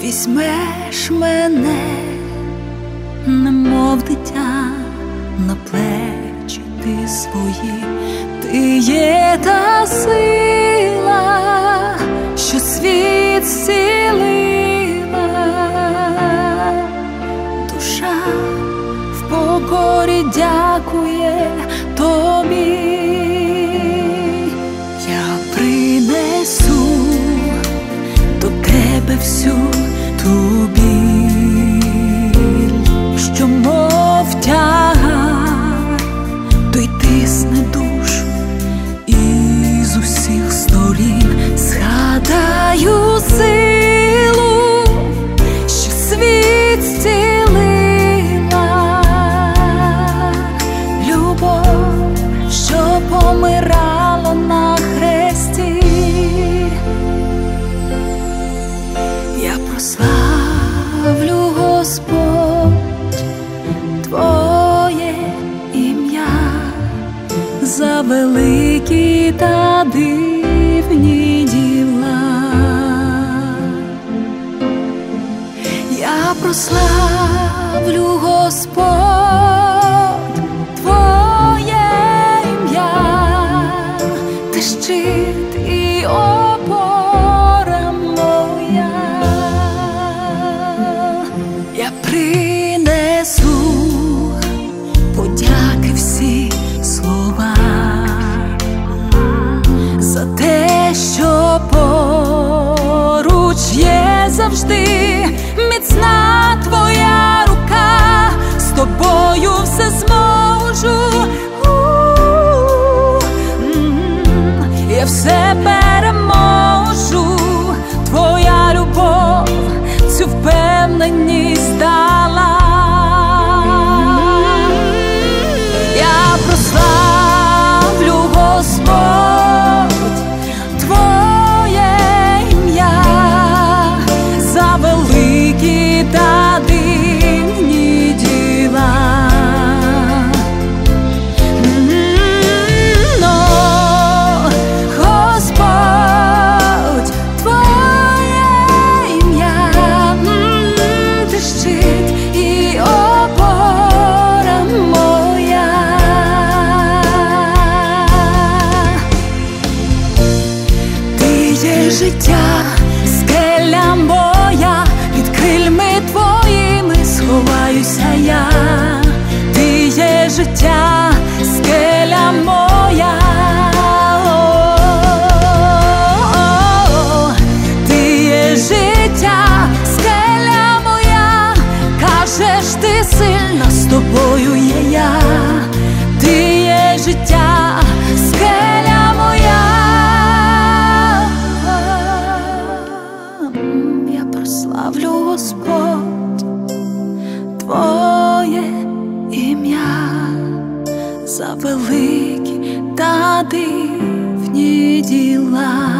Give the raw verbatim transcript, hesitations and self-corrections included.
візьмеш мене, немов дитя, на плечі ти свої. Ти є та сила, що світ зцілила. Душа в покорі дякує тобі. Я принесу до тебе всю ту біль, що мов тягар, той тисне душу, і з усіх сторін згадаю силу, що світ зцілила. Любов, що помирала на хресті. Я прославлю, Господь, Твоє ім'я за великі та дивні діла. Я прославлю, Господь, Твоє ім'я, Ти щит і опора моя. Я принесу подяки всі слова за те, що поруч є завжди міцна Твоя рука. З Тобою все зможу, я все переможу. Твоя любов цю впевненість дала. Я прославлю, Господь, Твоє ім'я за великі та дивні діла. Но, Господь, Твоє ім'я, Ти щит і опора моя. Ти є життя, скеля моя, під крильми Твоїми сховаюся я. Ти є життя, скеля моя. О-о-о. Ти є життя, скеля моя, кажеш, ти сильна, з тобою є я. Ти є життя, скеля моя. Я прославлю, Господь, Твоє ім'я за великі та дивні діла.